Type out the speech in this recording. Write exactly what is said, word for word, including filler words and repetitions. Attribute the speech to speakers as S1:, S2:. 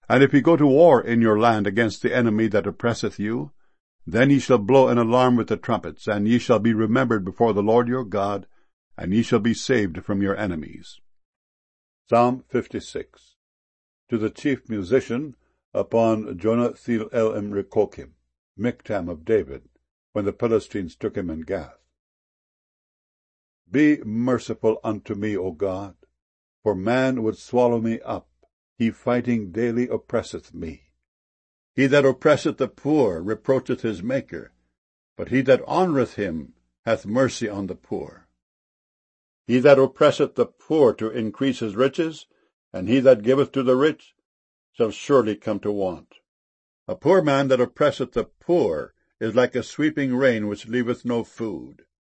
S1: And if ye go to war in your land against the enemy that oppresseth you, then ye shall blow an alarm with the trumpets, and ye shall be remembered before the Lord your God, and ye shall be saved from your enemies. Psalm fifty-six. To the chief musician, upon Jonathil el Emrekokim, Miktam of David, when the Philistines took him in Gath. Be merciful unto me, O God, for man would swallow me up. He fighting daily oppresseth me. He that oppresseth the poor reproacheth his Maker, but he that honoureth him hath mercy on the poor. He that oppresseth the poor to increase his riches, and he that giveth to the rich, shall surely come to want. A poor man that oppresseth the poor is like a sweeping rain which leaveth no food.